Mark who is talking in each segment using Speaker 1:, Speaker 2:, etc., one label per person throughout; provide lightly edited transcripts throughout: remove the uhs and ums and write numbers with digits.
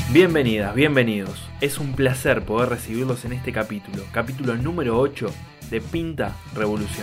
Speaker 1: Bienvenidas, bienvenidos. Es un placer poder recibirlos en este capítulo número 8 de Pinta Revolución.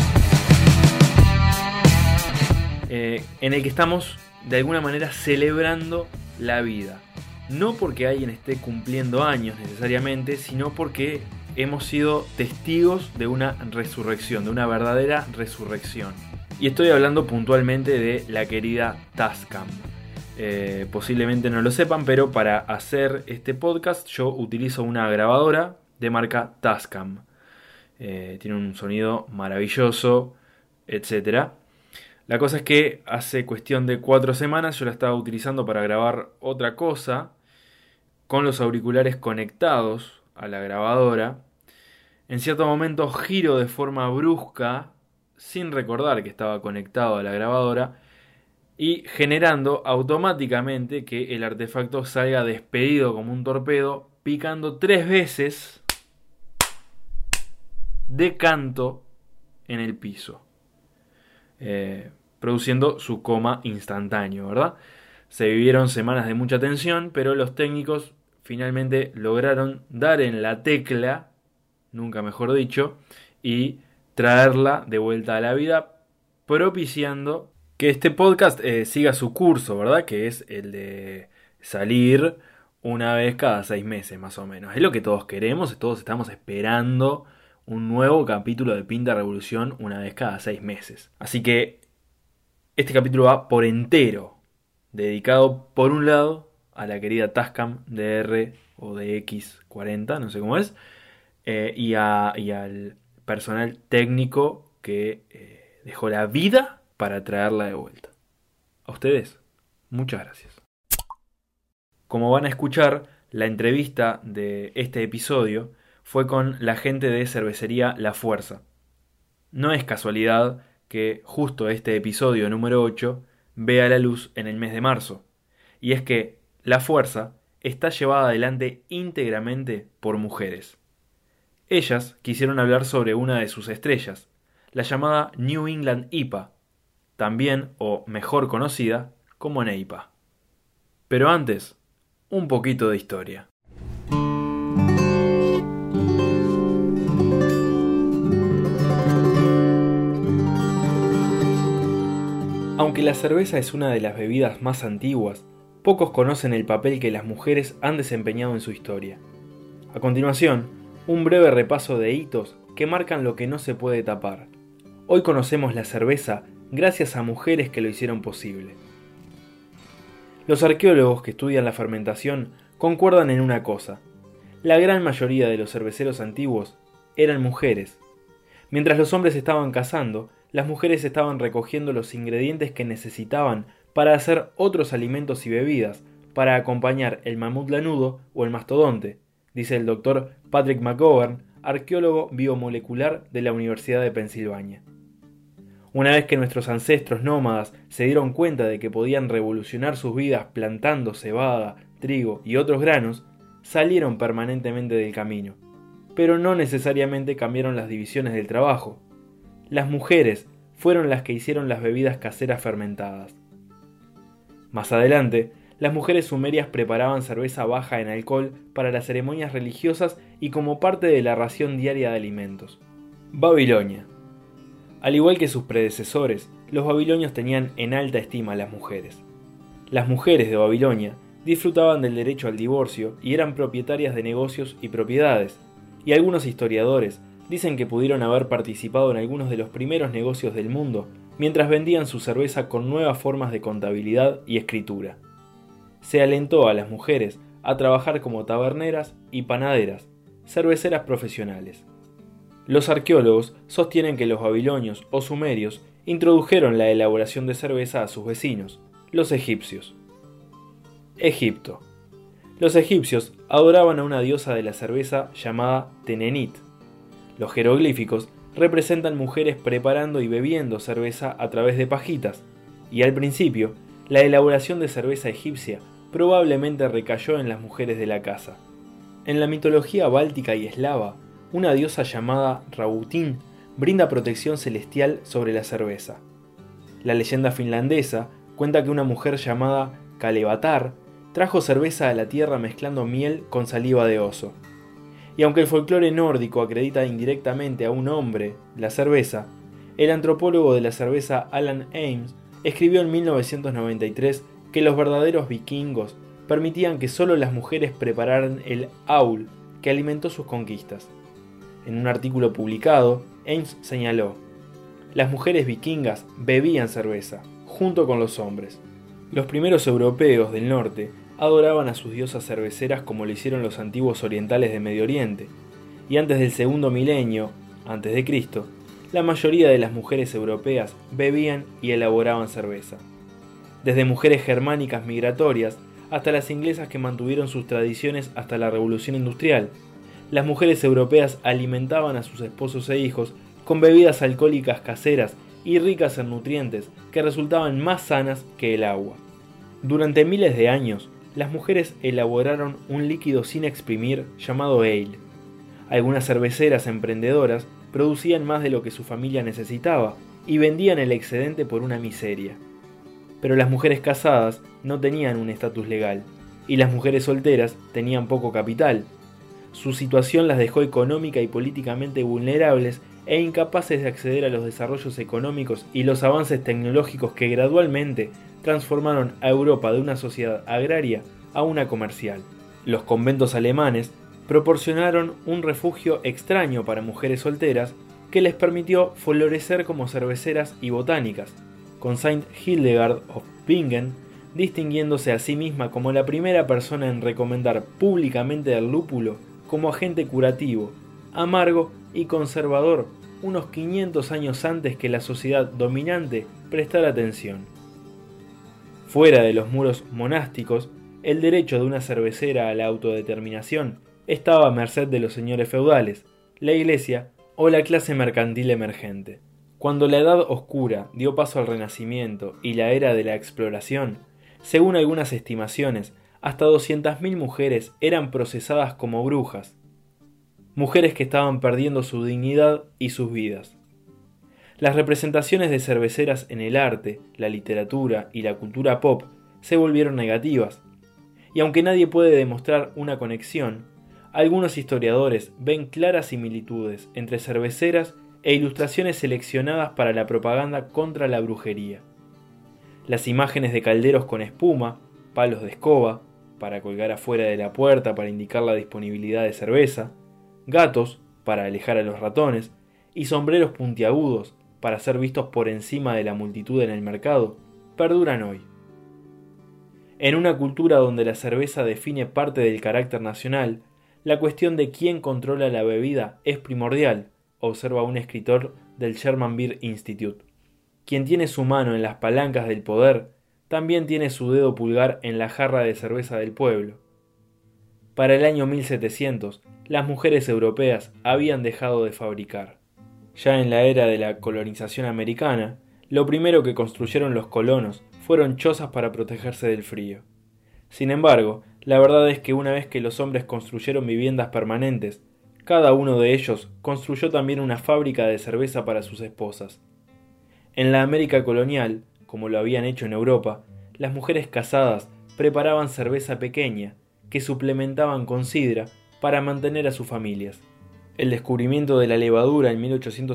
Speaker 1: En el que estamos de alguna manera celebrando la vida. No porque alguien esté cumpliendo años necesariamente, sino porque hemos sido testigos de una resurrección, de una verdadera resurrección. Y estoy hablando puntualmente de la querida Tascam. Posiblemente no lo sepan, pero para hacer este podcast yo utilizo una grabadora de marca Tascam. Tiene un sonido maravilloso, etc. La cosa es que hace cuestión de 4 semanas yo la estaba utilizando para grabar otra cosa, con los auriculares conectados a la grabadora. En cierto momento giro de forma brusca, sin recordar que estaba conectado a la grabadora, y generando automáticamente que el artefacto salga despedido como un torpedo, picando 3 veces de canto en el piso, produciendo su coma instantáneo, ¿verdad? Se vivieron semanas de mucha tensión, pero los técnicos finalmente lograron dar en la tecla, nunca mejor dicho, y traerla de vuelta a la vida, propiciando que este podcast siga su curso, ¿verdad? Que es el de salir una vez cada 6 meses, más o menos. Es lo que todos queremos, todos estamos esperando un nuevo capítulo de Pinta Revolución una vez cada 6 meses. Así que este capítulo va por entero, dedicado por un lado a la querida Tascam DR o DX40, no sé cómo es, y al personal técnico que dejó la vida para traerla de vuelta. A ustedes, muchas gracias. Como van a escuchar, la entrevista de este episodio fue con la gente de cervecería La Fuerza. No es casualidad que justo este episodio número 8 vea la luz en el mes de marzo. Y es que La Fuerza está llevada adelante íntegramente por mujeres. Ellas quisieron hablar sobre una de sus estrellas, la llamada New England IPA, también o mejor conocida como Neipa. Pero antes, un poquito de historia. Aunque la cerveza es una de las bebidas más antiguas, pocos conocen el papel que las mujeres han desempeñado en su historia. A continuación, un breve repaso de hitos que marcan lo que no se puede tapar. Hoy conocemos la cerveza gracias a mujeres que lo hicieron posible. Los arqueólogos que estudian la fermentación concuerdan en una cosa: la gran mayoría de los cerveceros antiguos eran mujeres. Mientras los hombres estaban cazando, las mujeres estaban recogiendo los ingredientes que necesitaban para hacer otros alimentos y bebidas, para acompañar el mamut lanudo o el mastodonte, dice el Dr. Patrick McGovern, arqueólogo biomolecular de la Universidad de Pensilvania. Una vez que nuestros ancestros nómadas se dieron cuenta de que podían revolucionar sus vidas plantando cebada, trigo y otros granos, salieron permanentemente del camino. Pero no necesariamente cambiaron las divisiones del trabajo. Las mujeres fueron las que hicieron las bebidas caseras fermentadas. Más adelante, las mujeres sumerias preparaban cerveza baja en alcohol para las ceremonias religiosas y como parte de la ración diaria de alimentos. Babilonia. Al igual que sus predecesores, los babilonios tenían en alta estima a las mujeres. Las mujeres de Babilonia disfrutaban del derecho al divorcio y eran propietarias de negocios y propiedades, y algunos historiadores dicen que pudieron haber participado en algunos de los primeros negocios del mundo mientras vendían su cerveza con nuevas formas de contabilidad y escritura. Se alentó a las mujeres a trabajar como taberneras y panaderas, cerveceras profesionales. Los arqueólogos sostienen que los babilonios o sumerios introdujeron la elaboración de cerveza a sus vecinos, los egipcios. Egipto. Los egipcios adoraban a una diosa de la cerveza llamada Tenenit. Los jeroglíficos representan mujeres preparando y bebiendo cerveza a través de pajitas, y al principio, la elaboración de cerveza egipcia probablemente recayó en las mujeres de la casa. En la mitología báltica y eslava, una diosa llamada Rabutin brinda protección celestial sobre la cerveza. La leyenda finlandesa cuenta que una mujer llamada Kalevatar trajo cerveza a la tierra mezclando miel con saliva de oso. Y aunque el folclore nórdico acredita indirectamente a un hombre la cerveza, el antropólogo de la cerveza Alan Ames escribió en 1993 que los verdaderos vikingos permitían que solo las mujeres prepararan el aul que alimentó sus conquistas. En un artículo publicado, Ames señaló: las mujeres vikingas bebían cerveza, junto con los hombres. Los primeros europeos del norte adoraban a sus diosas cerveceras como lo hicieron los antiguos orientales de Medio Oriente, y antes del segundo milenio, antes de Cristo, la mayoría de las mujeres europeas bebían y elaboraban cerveza. Desde mujeres germánicas migratorias hasta las inglesas que mantuvieron sus tradiciones hasta la Revolución Industrial, las mujeres europeas alimentaban a sus esposos e hijos con bebidas alcohólicas caseras y ricas en nutrientes que resultaban más sanas que el agua. Durante miles de años, las mujeres elaboraron un líquido sin exprimir llamado ale. Algunas cerveceras emprendedoras producían más de lo que su familia necesitaba y vendían el excedente por una miseria. Pero las mujeres casadas no tenían un estatus legal, y las mujeres solteras tenían poco capital. Su situación las dejó económica y políticamente vulnerables e incapaces de acceder a los desarrollos económicos y los avances tecnológicos que gradualmente transformaron a Europa de una sociedad agraria a una comercial. Los conventos alemanes proporcionaron un refugio extraño para mujeres solteras que les permitió florecer como cerveceras y botánicas, con Saint Hildegard of Bingen distinguiéndose a sí misma como la primera persona en recomendar públicamente el lúpulo como agente curativo, amargo y conservador unos 500 años antes que la sociedad dominante prestara atención. Fuera de los muros monásticos, el derecho de una cervecera a la autodeterminación estaba a merced de los señores feudales, la iglesia o la clase mercantil emergente. Cuando la Edad Oscura dio paso al Renacimiento y la era de la exploración, según algunas estimaciones, hasta 200.000 mujeres eran procesadas como brujas, mujeres que estaban perdiendo su dignidad y sus vidas. Las representaciones de cerveceras en el arte, la literatura y la cultura pop se volvieron negativas, y aunque nadie puede demostrar una conexión, algunos historiadores ven claras similitudes entre cerveceras e ilustraciones seleccionadas para la propaganda contra la brujería. Las imágenes de calderos con espuma, palos de escoba, para colgar afuera de la puerta para indicar la disponibilidad de cerveza, gatos, para alejar a los ratones, y sombreros puntiagudos, para ser vistos por encima de la multitud en el mercado, perduran hoy. En una cultura donde la cerveza define parte del carácter nacional, la cuestión de quién controla la bebida es primordial, observa un escritor del German Beer Institute. Quien tiene su mano en las palancas del poder, también tiene su dedo pulgar en la jarra de cerveza del pueblo. Para el año 1700, las mujeres europeas habían dejado de fabricar. Ya en la era de la colonización americana, lo primero que construyeron los colonos fueron chozas para protegerse del frío. Sin embargo, la verdad es que una vez que los hombres construyeron viviendas permanentes, cada uno de ellos construyó también una fábrica de cerveza para sus esposas. En la América colonial, como lo habían hecho en Europa, las mujeres casadas preparaban cerveza pequeña, que suplementaban con sidra para mantener a sus familias. El descubrimiento de la levadura en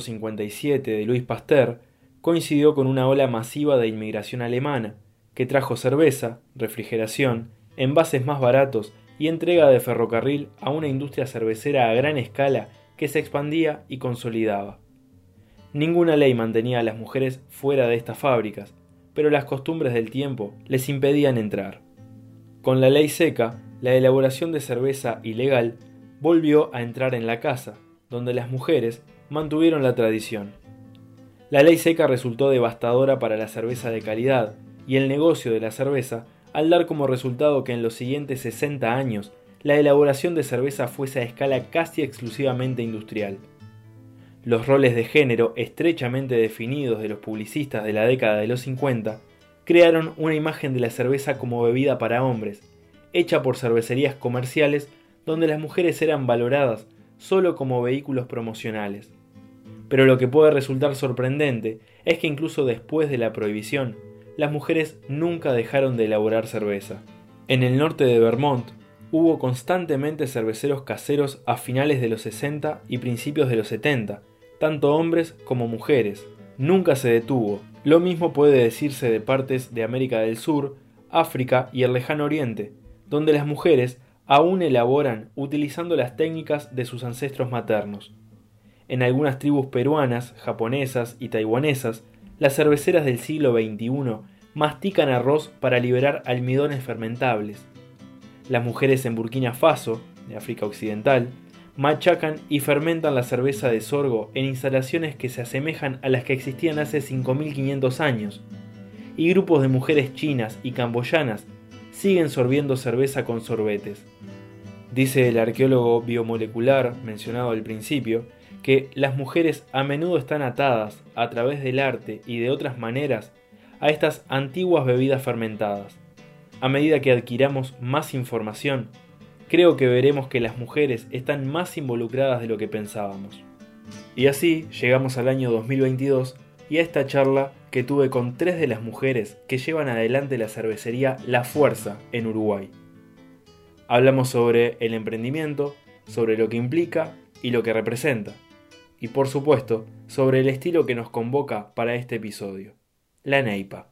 Speaker 1: 1857 de Louis Pasteur coincidió con una ola masiva de inmigración alemana, que trajo cerveza, refrigeración, envases más baratos y entrega de ferrocarril a una industria cervecera a gran escala que se expandía y consolidaba. Ninguna ley mantenía a las mujeres fuera de estas fábricas, pero las costumbres del tiempo les impedían entrar. Con la ley seca, la elaboración de cerveza ilegal volvió a entrar en la casa, donde las mujeres mantuvieron la tradición. La ley seca resultó devastadora para la cerveza de calidad y el negocio de la cerveza, al dar como resultado que en los siguientes 60 años la elaboración de cerveza fuese a escala casi exclusivamente industrial. Los roles de género estrechamente definidos de los publicistas de la década de los 50 crearon una imagen de la cerveza como bebida para hombres, hecha por cervecerías comerciales donde las mujeres eran valoradas solo como vehículos promocionales. Pero lo que puede resultar sorprendente es que incluso después de la prohibición, las mujeres nunca dejaron de elaborar cerveza. En el norte de Vermont hubo constantemente cerveceros caseros a finales de los 60 y principios de los 70, tanto hombres como mujeres. Nunca se detuvo. Lo mismo puede decirse de partes de América del Sur, África y el Lejano Oriente, donde las mujeres aún elaboran utilizando las técnicas de sus ancestros maternos. En algunas tribus peruanas, japonesas y taiwanesas, las cerveceras del siglo XXI mastican arroz para liberar almidones fermentables. Las mujeres en Burkina Faso, de África Occidental, machacan y fermentan la cerveza de sorgo en instalaciones que se asemejan a las que existían hace 5.500 años, y grupos de mujeres chinas y camboyanas siguen sorbiendo cerveza con sorbetes. Dice el arqueólogo biomolecular mencionado al principio, que las mujeres a menudo están atadas, a través del arte y de otras maneras, a estas antiguas bebidas fermentadas. A medida que adquiramos más información, creo que veremos que las mujeres están más involucradas de lo que pensábamos. Y así llegamos al año 2022 y a esta charla que tuve con 3 de las mujeres que llevan adelante la cervecería La Fuerza en Uruguay. Hablamos sobre el emprendimiento, sobre lo que implica y lo que representa. Y por supuesto, sobre el estilo que nos convoca para este episodio, la Neipa.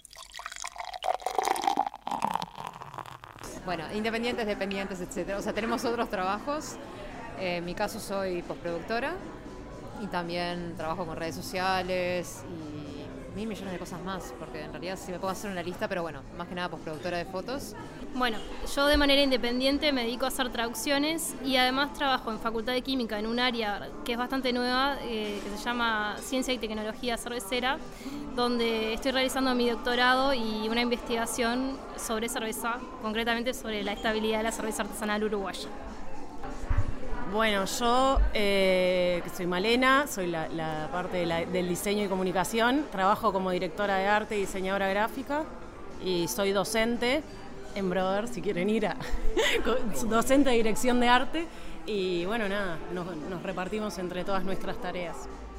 Speaker 2: Bueno, independientes, dependientes, etc. O sea, tenemos otros trabajos. En mi caso soy postproductora y también trabajo con redes sociales y 1.000 millones de cosas más, porque en realidad sí me puedo hacer una lista, pero bueno, más que nada postproductora de fotos.
Speaker 3: Bueno, yo de manera independiente me dedico a hacer traducciones y además trabajo en Facultad de Química en un área que es bastante nueva, que se llama Ciencia y Tecnología Cervecera, donde estoy realizando mi doctorado y una investigación sobre cerveza, concretamente sobre la estabilidad de la cerveza artesanal uruguaya.
Speaker 4: Bueno, yo soy Malena, soy la parte del diseño y comunicación, trabajo como directora de arte y diseñadora gráfica y soy docente en Brother, si quieren ir a docente de dirección de arte y bueno, nada, nos repartimos entre todas nuestras tareas.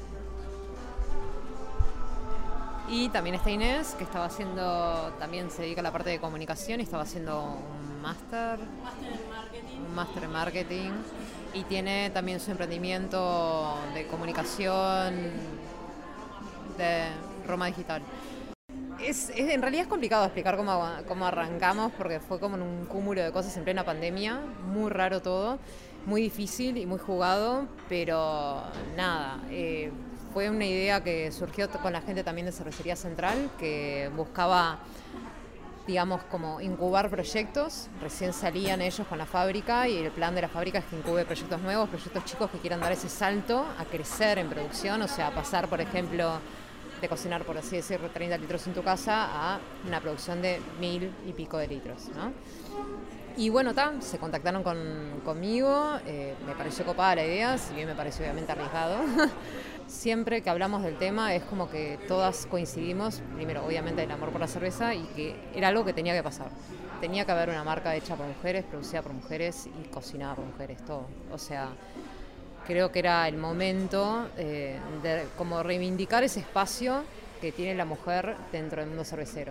Speaker 2: Y también está Inés, que estaba haciendo, también se dedica a la parte de comunicación y estaba haciendo un máster en marketing y tiene también su emprendimiento de comunicación de Roma Digital. En realidad es complicado explicar cómo arrancamos porque fue como en un cúmulo de cosas en plena pandemia, muy raro todo, muy difícil y muy jugado, pero nada, fue una idea que surgió con la gente también de Cervecería Central, que buscaba, digamos, como incubar proyectos. Recién salían ellos con la fábrica y el plan de la fábrica es que incube proyectos nuevos, proyectos chicos que quieran dar ese salto a crecer en producción, o sea, pasar, por ejemplo, de cocinar, por así decirlo, 30 litros en tu casa a una producción de 1.000 y pico de litros, ¿no? Y bueno, se contactaron conmigo, me pareció copada la idea, si bien me pareció obviamente arriesgado. Siempre que hablamos del tema es como que todas coincidimos, primero obviamente el amor por la cerveza y que era algo que tenía que pasar. Tenía que haber una marca hecha por mujeres, producida por mujeres y cocinada por mujeres, todo. O sea, creo que era el momento de como reivindicar ese espacio que tiene la mujer dentro del mundo cervecero.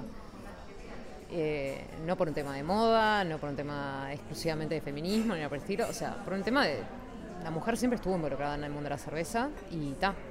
Speaker 2: No por un tema de moda, no por un tema exclusivamente de feminismo, ni nada por el estilo, o sea, por un tema de... La mujer siempre estuvo involucrada en el mundo de la cerveza y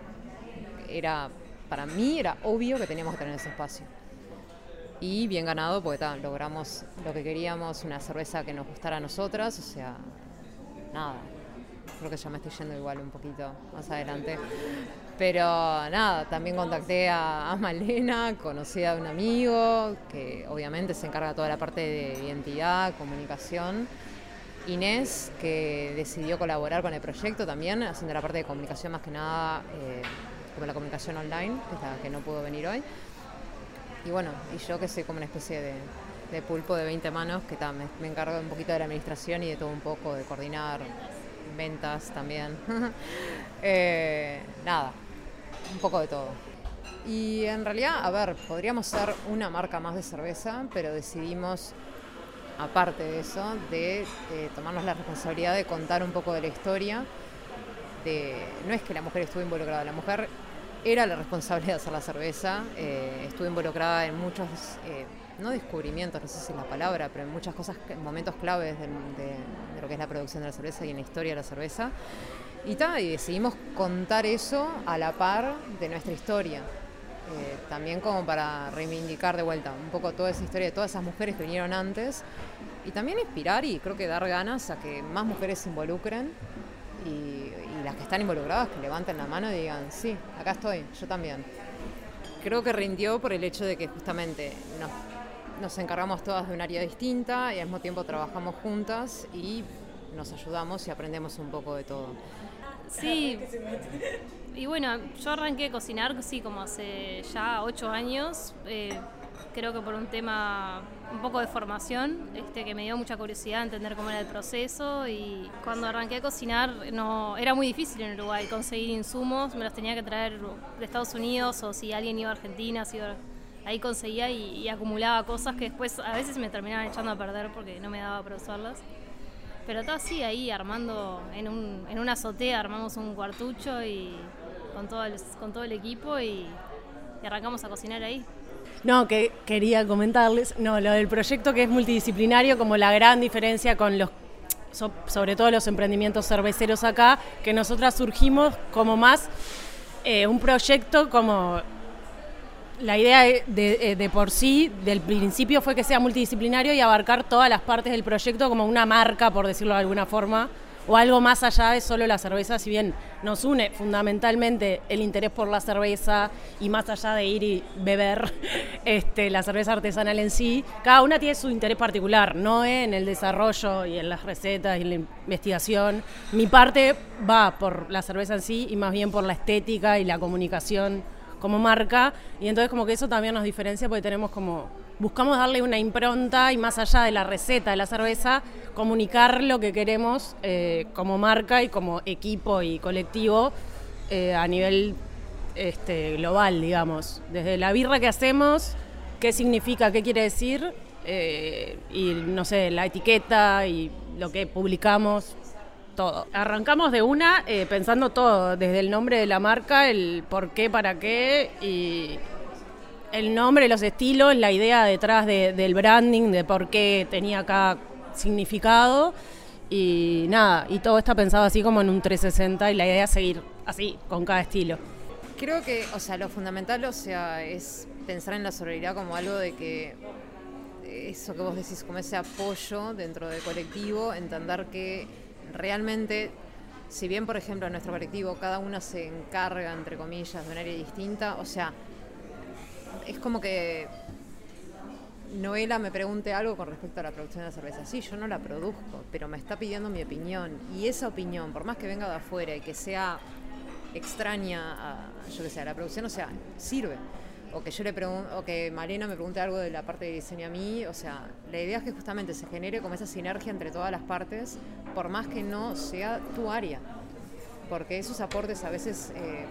Speaker 2: para mí era obvio que teníamos que tener ese espacio. Y bien ganado porque logramos lo que queríamos, una cerveza que nos gustara a nosotras, o sea, nada. Creo que ya me estoy yendo igual un poquito más adelante. Pero nada, también contacté a Malena, conocí a un amigo que obviamente se encarga de toda la parte de identidad, comunicación. Inés, que decidió colaborar con el proyecto también, haciendo la parte de comunicación más que nada, como la comunicación online, que es la que no pudo venir hoy. Y bueno, y yo que soy como una especie de pulpo de 20 manos, que me encargo un poquito de la administración y de todo un poco, de coordinar ventas también. Nada, un poco de todo. Y en realidad, a ver, podríamos ser una marca más de cerveza, pero decidimos, aparte de eso, de tomarnos la responsabilidad de contar un poco de la historia. No es que la mujer estuvo involucrada, la mujer era la responsable de hacer la cerveza. Estuve involucrada en muchos, no descubrimientos, no sé si es la palabra, pero en muchas cosas, en momentos claves de lo que es la producción de la cerveza y en la historia de la cerveza. Y decidimos contar eso a la par de nuestra historia. También como para reivindicar de vuelta un poco toda esa historia de todas esas mujeres que vinieron antes y también inspirar y creo que dar ganas a que más mujeres se involucren y las que están involucradas que levanten la mano y digan sí, acá estoy, yo también. Creo que rindió por el hecho de que justamente nos encargamos todas de un área distinta y al mismo tiempo trabajamos juntas y nos ayudamos y aprendemos un poco de todo.
Speaker 3: Sí, y bueno, yo arranqué a cocinar, sí, como hace ya 8 años, creo que por un tema un poco de formación, que me dio mucha curiosidad entender cómo era el proceso, y cuando arranqué a cocinar era muy difícil en Uruguay conseguir insumos, me los tenía que traer de Estados Unidos, o si alguien iba a Argentina, ahí conseguía y acumulaba cosas que después a veces me terminaban echando a perder porque no me daba para usarlas. Pero estaba así ahí armando, en una azotea armamos un cuartucho y con todo el equipo y arrancamos a cocinar ahí.
Speaker 4: No, que quería comentarles, lo del proyecto que es multidisciplinario, como la gran diferencia con sobre todo los emprendimientos cerveceros acá, que nosotras surgimos como más un proyecto como... La idea de por sí, del principio, fue que sea multidisciplinario y abarcar todas las partes del proyecto como una marca, por decirlo de alguna forma, o algo más allá de solo la cerveza, si bien nos une fundamentalmente el interés por la cerveza y más allá de ir y beber la cerveza artesanal en sí, cada una tiene su interés particular, no en el desarrollo y en las recetas y en la investigación. Mi parte va por la cerveza en sí y más bien por la estética y la comunicación como marca, y entonces como que eso también nos diferencia porque buscamos darle una impronta y más allá de la receta de la cerveza, comunicar lo que queremos como marca y como equipo y colectivo a nivel global, digamos. Desde la birra que hacemos, qué significa, qué quiere decir, y no sé, la etiqueta y lo que publicamos. Todo. Arrancamos de una pensando todo, desde el nombre de la marca, el por qué, para qué, y el nombre, los estilos, la idea detrás del branding, de por qué tenía cada significado, y nada, y todo está pensado así como en un 360 y la idea es seguir así, con cada estilo.
Speaker 2: Creo que, lo fundamental, es pensar en la sororidad como algo de que eso que vos decís, como ese apoyo dentro del colectivo, entender que realmente, si bien, por ejemplo, en nuestro colectivo cada una se encarga, entre comillas, de un área distinta, es como que Noela me pregunte algo con respecto a la producción de la cerveza. Sí, yo no la produzco, pero me está pidiendo mi opinión. Y esa opinión, por más que venga de afuera y que sea extraña a la producción, sirve. O que yo le pregunto, o que Malena me pregunte algo de la parte de diseño a mí, la idea es que justamente se genere como esa sinergia entre todas las partes, por más que no sea tu área, porque esos aportes a veces,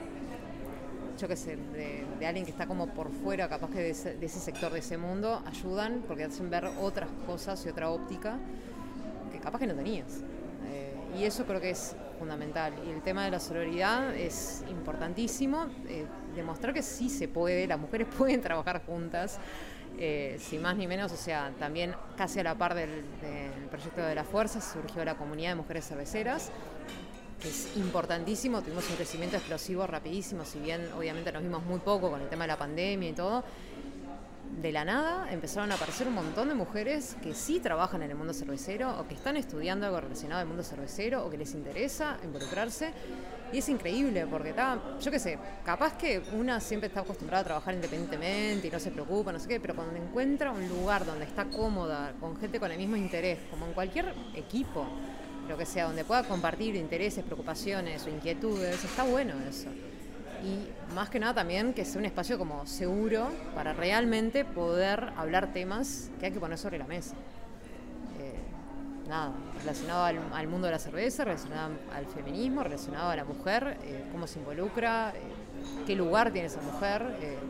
Speaker 2: de alguien que está como por fuera, capaz que de ese sector, de ese mundo, ayudan porque hacen ver otras cosas y otra óptica que capaz que no tenías. Y eso creo que es fundamental. Y el tema de la sororidad es importantísimo, demostrar que sí se puede, las mujeres pueden trabajar juntas, sin más ni menos, también casi a la par del proyecto de la Fuerza surgió la comunidad de mujeres cerveceras, que es importantísimo, tuvimos un crecimiento explosivo rapidísimo, si bien obviamente nos vimos muy poco con el tema de la pandemia y todo. De la nada empezaron a aparecer un montón de mujeres que sí trabajan en el mundo cervecero o que están estudiando algo relacionado al mundo cervecero o que les interesa involucrarse, y es increíble porque capaz que una siempre está acostumbrada a trabajar independientemente y no se preocupa, no sé qué, pero cuando encuentra un lugar donde está cómoda, con gente con el mismo interés, como en cualquier equipo, lo que sea, donde pueda compartir intereses, preocupaciones o inquietudes, está bueno eso. Y más que nada también que sea un espacio como seguro para realmente poder hablar temas que hay que poner sobre la mesa. Relacionado al mundo de la cerveza, relacionado al feminismo, relacionado a la mujer, cómo se involucra, qué lugar tiene esa mujer,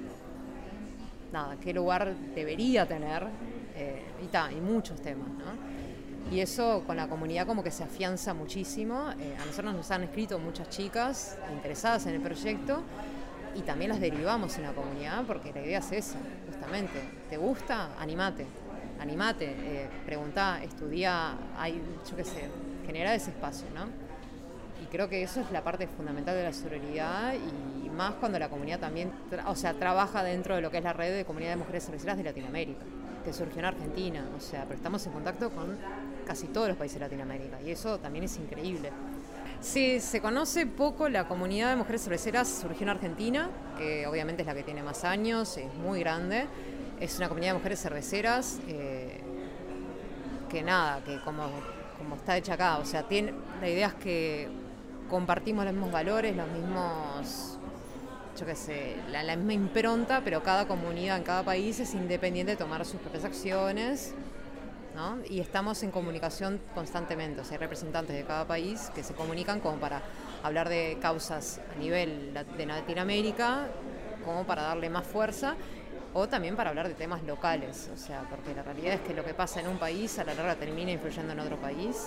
Speaker 2: qué lugar debería tener, y muchos temas, ¿no? Y eso con la comunidad como que se afianza muchísimo. A nosotros nos han escrito muchas chicas interesadas en el proyecto y también las derivamos en la comunidad, porque la idea es esa, justamente. ¿Te gusta? Animate, preguntá, estudiá, yo qué sé, generar ese espacio, ¿no? Y creo que eso es la parte fundamental de la sororidad, y más cuando la comunidad también trabaja dentro de lo que es la red de comunidad de mujeres cerveceras de Latinoamérica, que surgió en Argentina, pero estamos en contacto con casi todos los países de Latinoamérica, y eso también es increíble. Sí, se conoce poco la comunidad de mujeres cerveceras, surgió en Argentina, que obviamente es la que tiene más años, es muy grande. Es una comunidad de mujeres cerveceras que como está hecha acá, la idea es que compartimos los mismos valores, los mismos, yo qué sé, la misma impronta, pero cada comunidad en cada país es independiente de tomar sus propias acciones, ¿no? Y estamos en comunicación constantemente, hay representantes de cada país que se comunican como para hablar de causas a nivel de Latinoamérica, como para darle más fuerza, o también para hablar de temas locales, porque la realidad es que lo que pasa en un país a la larga termina influyendo en otro país.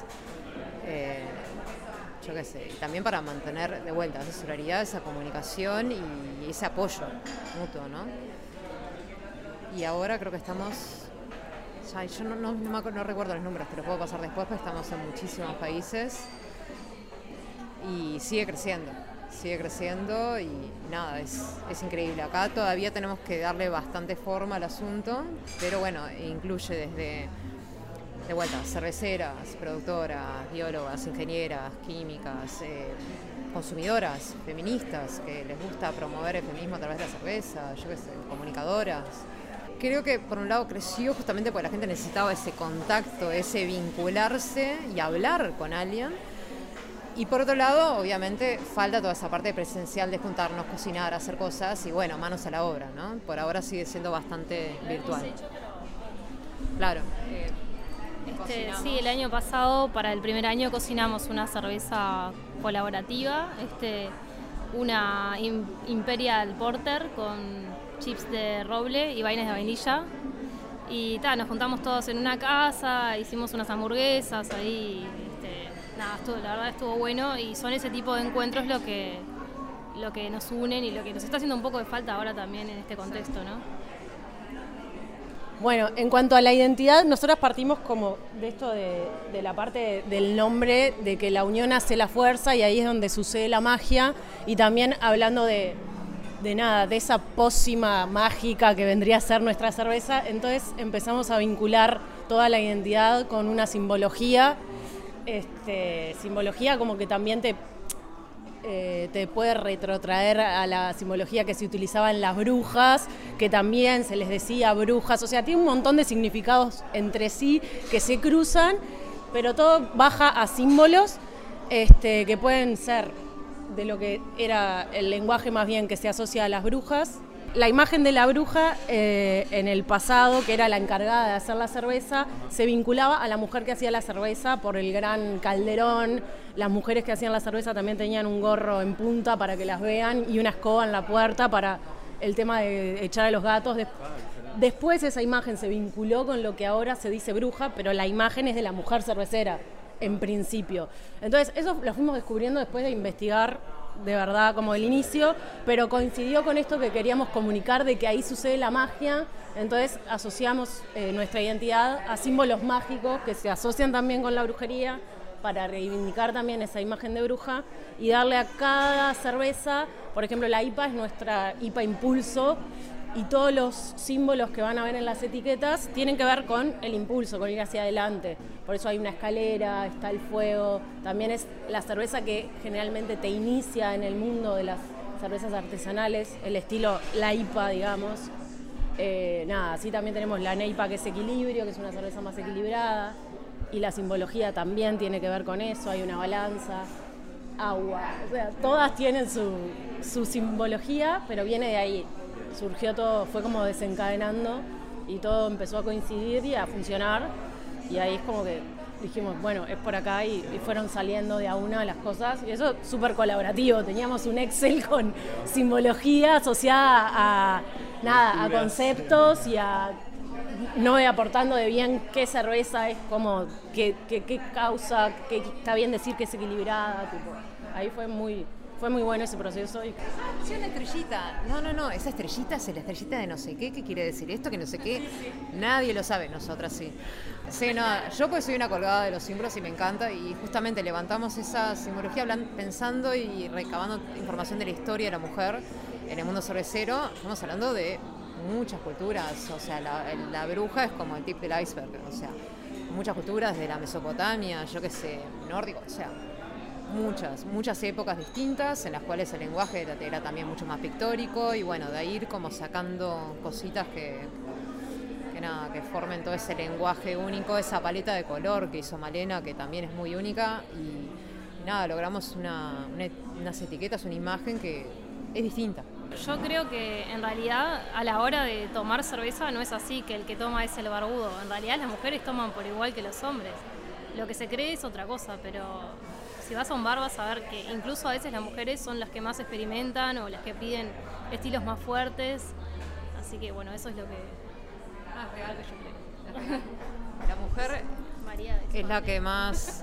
Speaker 2: Yo qué sé, y también para mantener de vuelta esa solidaridad, esa comunicación y ese apoyo mutuo, ¿no? Y ahora creo que estamos, yo no recuerdo los números, te los puedo pasar después, pero estamos en muchísimos países y sigue creciendo y nada, es increíble. Acá todavía tenemos que darle bastante forma al asunto, pero bueno, incluye desde, de vuelta, cerveceras, productoras, biólogas, ingenieras, químicas, consumidoras, feministas, que les gusta promover el feminismo a través de la cerveza, yo qué sé, comunicadoras. Creo que por un lado creció justamente porque la gente necesitaba ese contacto, ese vincularse y hablar con alguien. Y por otro lado, obviamente, falta toda esa parte presencial de juntarnos, cocinar, hacer cosas y bueno, manos a la obra, ¿no? Por ahora sigue siendo bastante virtual. Claro.
Speaker 3: Sí, el año pasado, para el primer año, cocinamos una cerveza colaborativa, una Imperial Porter con chips de roble y vainas de vainilla. Y nos juntamos todos en una casa, hicimos unas hamburguesas ahí. La verdad estuvo bueno, y son ese tipo de encuentros lo que nos unen y lo que nos está haciendo un poco de falta ahora también en este contexto, ¿no?
Speaker 4: Bueno, en cuanto a la identidad, nosotros partimos como de esto de la parte del nombre, de que la unión hace la fuerza y ahí es donde sucede la magia, y también hablando de esa pócima mágica que vendría a ser nuestra cerveza, entonces empezamos a vincular toda la identidad con una simbología como que también te puede retrotraer a la simbología que se utilizaba en las brujas, que también se les decía brujas, tiene un montón de significados entre sí que se cruzan, pero todo baja a símbolos que pueden ser de lo que era el lenguaje más bien que se asocia a las brujas. La imagen de la bruja en el pasado, que era la encargada de hacer la cerveza, se vinculaba a la mujer que hacía la cerveza por el gran calderón. Las mujeres que hacían la cerveza también tenían un gorro en punta para que las vean y una escoba en la puerta para el tema de echar a los gatos. Después esa imagen se vinculó con lo que ahora se dice bruja, pero la imagen es de la mujer cervecera, en principio. Entonces eso lo fuimos descubriendo después de investigar de verdad como el inicio, pero coincidió con esto que queríamos comunicar, de que ahí sucede la magia. Entonces asociamos nuestra identidad a símbolos mágicos que se asocian también con la brujería, para reivindicar también esa imagen de bruja y darle a cada cerveza, por ejemplo la IPA es nuestra IPA Impulso, y todos los símbolos que van a ver en las etiquetas tienen que ver con el impulso, con ir hacia adelante. Por eso hay una escalera, está el fuego. También es la cerveza que generalmente te inicia en el mundo de las cervezas artesanales, el estilo la IPA, digamos. Así también tenemos la NEIPA, que es equilibrio, que es una cerveza más equilibrada. Y la simbología también tiene que ver con eso, hay una balanza, agua. Todas tienen su simbología, pero viene de ahí. Surgió todo, fue como desencadenando y todo empezó a coincidir y a funcionar, y ahí es como que dijimos, bueno, es por acá, y fueron saliendo de a una las cosas, y eso súper colaborativo. Teníamos un Excel con simbología asociada a conceptos y a no voy aportando de bien qué cerveza es, como qué causa, qué está bien decir que es equilibrada, tipo. Ahí fue muy fue muy bueno ese proceso.
Speaker 2: Sí, una estrellita. No, esa estrellita es la estrellita de no sé qué quiere decir esto, que no sé qué. Nadie lo sabe, nosotras sí. Sí, no, yo pues soy una colgada de los símbolos y me encanta, y justamente levantamos esa simbología pensando y recabando información de la historia de la mujer en el mundo cervecero. Estamos hablando de muchas culturas, o sea, la bruja es como el tip del iceberg, o sea, muchas culturas de la Mesopotamia, yo qué sé, nórdico, o sea, muchas épocas distintas en las cuales el lenguaje era también mucho más pictórico, y bueno, de ahí ir como sacando cositas que formen todo ese lenguaje único, esa paleta de color que hizo Malena, que también es muy única, y nada, logramos unas etiquetas, una imagen que es distinta.
Speaker 3: Yo creo que en realidad a la hora de tomar cerveza no es así, que el que toma es el barbudo. En realidad las mujeres toman por igual que los hombres. Lo que se cree es otra cosa, pero si vas a un bar vas a ver que incluso a veces las mujeres son las que más experimentan o las que piden estilos más fuertes. Así que bueno, eso es lo que real que yo creo.
Speaker 2: La mujer María es la que más...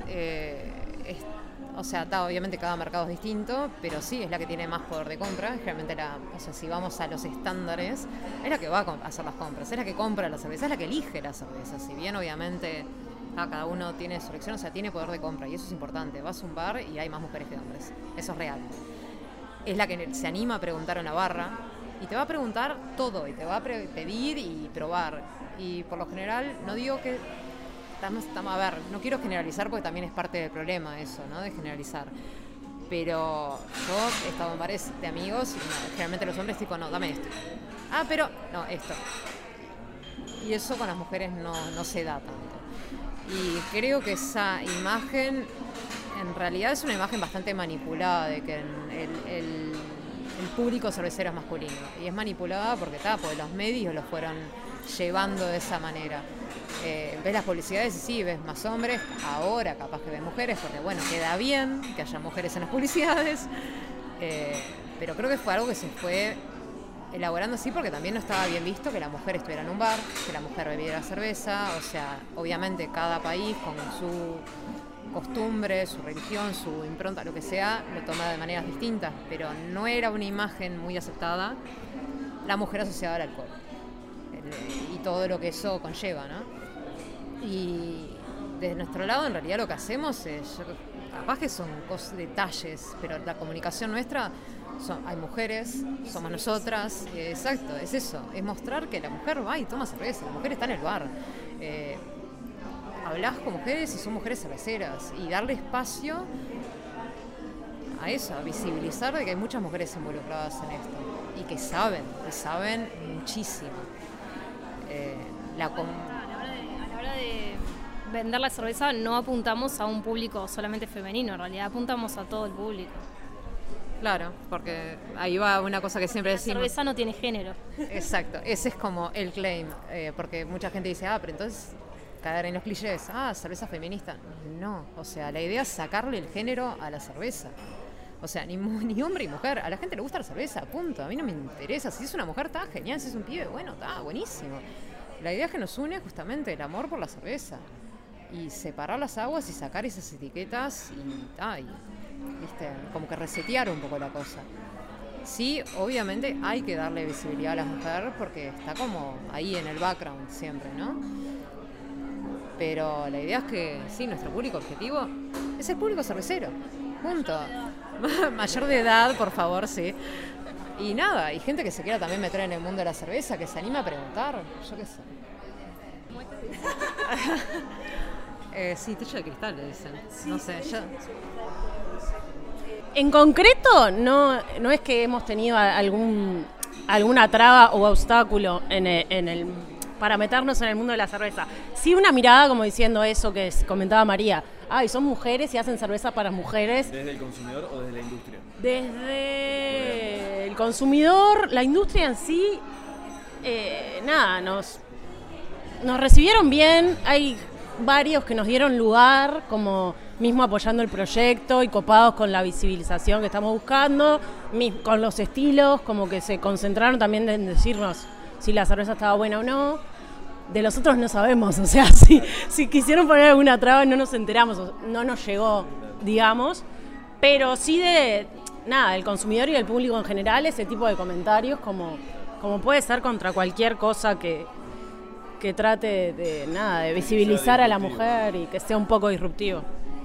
Speaker 2: o sea, obviamente cada mercado es distinto, pero sí, es la que tiene más poder de compra. Generalmente, o sea, si vamos a los estándares, es la que va a hacer las compras, es la que compra la cerveza, es la que elige la cerveza. Si bien, obviamente, cada uno tiene su elección, o sea, tiene poder de compra, y eso es importante. Vas a un bar y hay más mujeres que hombres, eso es real. Es la que se anima a preguntar en la barra, y te va a preguntar todo, y te va a pedir y probar. Y por lo general, no digo que... a ver, no quiero generalizar porque también es parte del problema eso, ¿no? De generalizar. Pero yo he estado en bares de amigos y generalmente los hombres tipo, no, dame esto. Ah, pero, no, esto. Y eso con las mujeres no se da tanto. Y creo que esa imagen, en realidad es una imagen bastante manipulada de que el público cervecero es masculino. Y es manipulada porque los medios lo fueron llevando de esa manera. Ves las publicidades y sí, ves más hombres, ahora capaz que ves mujeres, porque bueno, queda bien que haya mujeres en las publicidades, pero creo que fue algo que se fue elaborando así porque también no estaba bien visto que la mujer estuviera en un bar, que la mujer bebiera cerveza, o sea, obviamente cada país con su costumbre, su religión, su impronta, lo que sea, lo toma de maneras distintas, pero no era una imagen muy aceptada la mujer asociada al alcohol y todo lo que eso conlleva, ¿no? Y desde nuestro lado, en realidad, lo que hacemos es, capaz que son detalles, pero la comunicación nuestra, hay mujeres, somos nosotras, exacto, es eso, es mostrar que la mujer va y toma cerveza, la mujer está en el bar. Hablás con mujeres y son mujeres cerveceras, y darle espacio a eso, a visibilizar de que hay muchas mujeres involucradas en esto, y que saben muchísimo. A la hora
Speaker 3: de vender la cerveza no apuntamos a un público solamente femenino, en realidad apuntamos a todo el público.
Speaker 2: Claro, porque ahí va una cosa que siempre decimos.
Speaker 3: La cerveza no tiene género.
Speaker 2: Exacto, ese es como el claim, porque mucha gente dice, pero entonces caer en los clichés, cerveza feminista. No, o sea, la idea es sacarle el género a la cerveza. O sea, ni hombre ni mujer, a la gente le gusta la cerveza, punto. A mí no me interesa, si es una mujer está genial, si es un pibe, bueno, está buenísimo. La idea es que nos une justamente el amor por la cerveza y separar las aguas y sacar esas etiquetas y ¿viste? Como que resetear un poco la cosa. Sí, obviamente hay que darle visibilidad a la mujer porque está como ahí en el background siempre, ¿no? Pero la idea es que sí, nuestro público objetivo es el público cervecero, punto. Mayor de edad, por favor, sí. Y nada, y gente que se quiera también meter en el mundo de la cerveza, que se anime a preguntar, yo qué sé. Sí, techo de cristal le dicen. No sé, yo...
Speaker 4: En concreto, no es que hemos tenido alguna traba o obstáculo para meternos en el mundo de la cerveza. Sí, una mirada como diciendo eso que comentaba María. Son mujeres y hacen cerveza para mujeres.
Speaker 1: ¿Desde el consumidor o desde la industria?
Speaker 4: Desde el consumidor, la industria en sí, nos recibieron bien. Hay varios que nos dieron lugar, como mismo apoyando el proyecto y copados con la visibilización que estamos buscando, con los estilos, como que se concentraron también en decirnos si la cerveza estaba buena o no. De los otros no sabemos, o sea, si quisieron poner alguna traba no nos enteramos, no nos llegó, digamos, pero sí del consumidor y del público en general ese tipo de comentarios como puede ser contra cualquier cosa que trate de visibilizar a la mujer y que sea un poco disruptivo.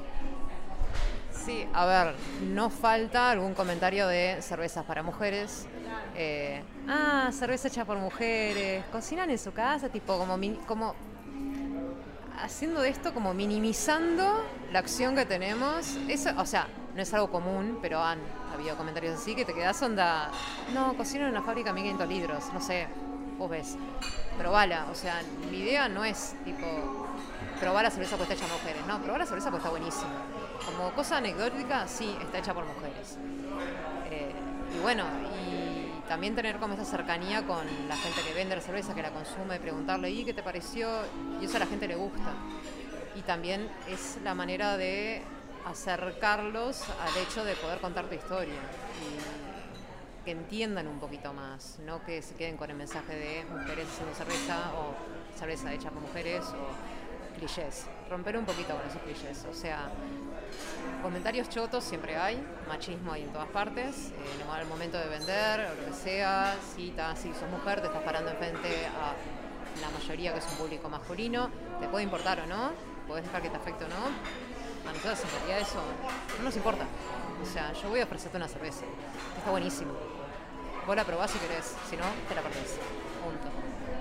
Speaker 2: Sí, a ver, no falta algún comentario de cervezas para mujeres. Cerveza hecha por mujeres, cocinan en su casa, tipo como haciendo de esto como minimizando la acción que tenemos. Eso, o sea, no es algo común, pero han habido comentarios así que te quedás onda, no, cocino en una fábrica 1500 litros, no sé, vos ves, probala, o sea, mi idea no es tipo probar la cerveza pues está hecha por mujeres, no, probar la cerveza pues está buenísima. Como cosa anecdótica, sí, está hecha por mujeres. Y bueno, y también tener como esa cercanía con la gente que vende la cerveza, que la consume, preguntarle, ¿y qué te pareció? Y eso a la gente le gusta. Y también es la manera de acercarlos al hecho de poder contar tu historia y que entiendan un poquito más, no que se queden con el mensaje de mujeres haciendo cerveza o cerveza hecha por mujeres o clichés. Romper un poquito con esos clichés, o sea, comentarios chotos siempre hay, machismo hay en todas partes, al momento de vender o lo que sea, si sos mujer, te estás parando enfrente a la mayoría que es un público masculino, te puede importar o no, podés dejar que te afecte o no. A nosotros en realidad eso no nos importa. O sea, yo voy a ofrecerte una cerveza, que está buenísimo. Vos la probás si querés, si no, te la perdés. Punto.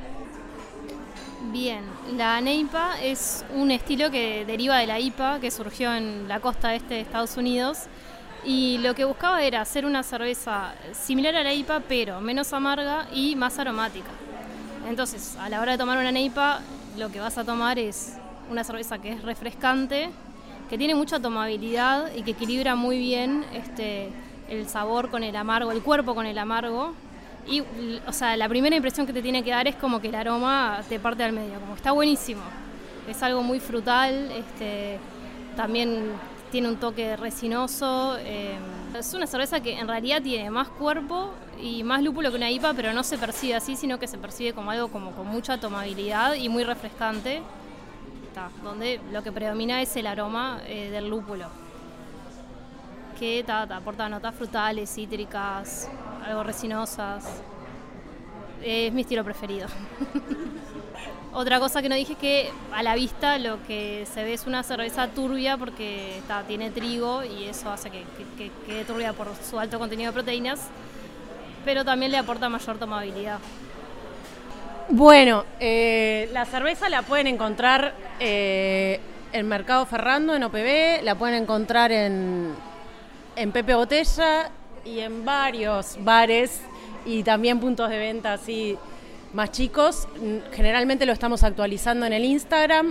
Speaker 3: Bien, la NEIPA es un estilo que deriva de la IPA, que surgió en la costa este de Estados Unidos. Y lo que buscaba era hacer una cerveza similar a la IPA, pero menos amarga y más aromática. Entonces, a la hora de tomar una NEIPA, lo que vas a tomar es una cerveza que es refrescante, que tiene mucha tomabilidad y que equilibra muy bien el sabor con el amargo, el cuerpo con el amargo. Y, o sea, la primera impresión que te tiene que dar es como que el aroma te parte al medio, como está buenísimo. Es algo muy frutal, también tiene un toque resinoso. Es una cerveza que en realidad tiene más cuerpo y más lúpulo que una IPA, pero no se percibe así, sino que se percibe como algo como con mucha tomabilidad y muy refrescante. Donde lo que predomina es el aroma del lúpulo, que aporta notas frutales, cítricas, algo resinosas. Es mi estilo preferido. Otra cosa que no dije es que a la vista lo que se ve es una cerveza turbia porque tiene trigo y eso hace que quede turbia por su alto contenido de proteínas, pero también le aporta mayor tomabilidad.
Speaker 4: Bueno, la cerveza la pueden encontrar en Mercado Ferrando, en OPB, la pueden encontrar en Pepe Botella y en varios bares y también puntos de venta así más chicos. Generalmente lo estamos actualizando en el Instagram,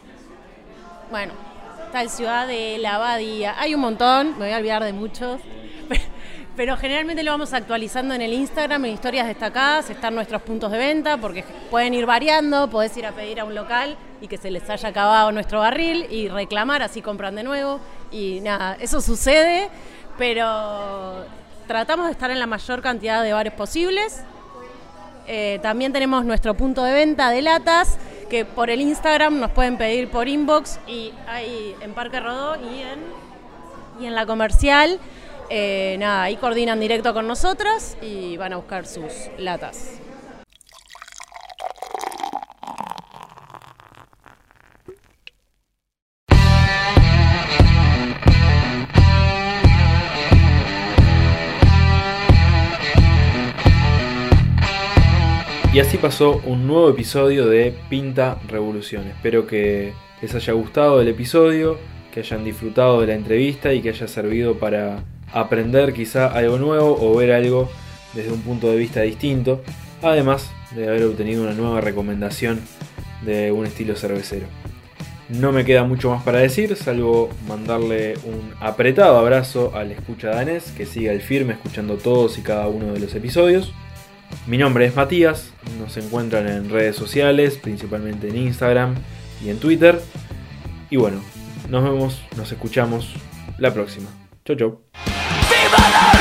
Speaker 4: está en Ciudad de la Abadía, hay un montón, me voy a olvidar de muchos. Pero generalmente lo vamos actualizando en el Instagram, en historias destacadas, están nuestros puntos de venta, porque pueden ir variando, podés ir a pedir a un local y que se les haya acabado nuestro barril y reclamar, así compran de nuevo. Y nada, eso sucede, pero tratamos de estar en la mayor cantidad de bares posibles. También tenemos nuestro punto de venta de latas, que por el Instagram nos pueden pedir por inbox, y hay en Parque Rodó y en la Comercial. Ahí coordinan directo con nosotras y van a buscar sus latas.
Speaker 1: Y así pasó un nuevo episodio de Pinta Revolución. Espero que les haya gustado el episodio, que hayan disfrutado de la entrevista y que haya servido para aprender quizá algo nuevo o ver algo desde un punto de vista distinto, además de haber obtenido una nueva recomendación de un estilo cervecero. No me queda mucho más para decir, salvo mandarle un apretado abrazo al escucha danés, que siga el firme escuchando todos y cada uno de los episodios. Mi nombre es Matías, nos encuentran en redes sociales, principalmente en Instagram y en Twitter. Y bueno, nos vemos, nos escuchamos la próxima. Chau chau. ¡Viva la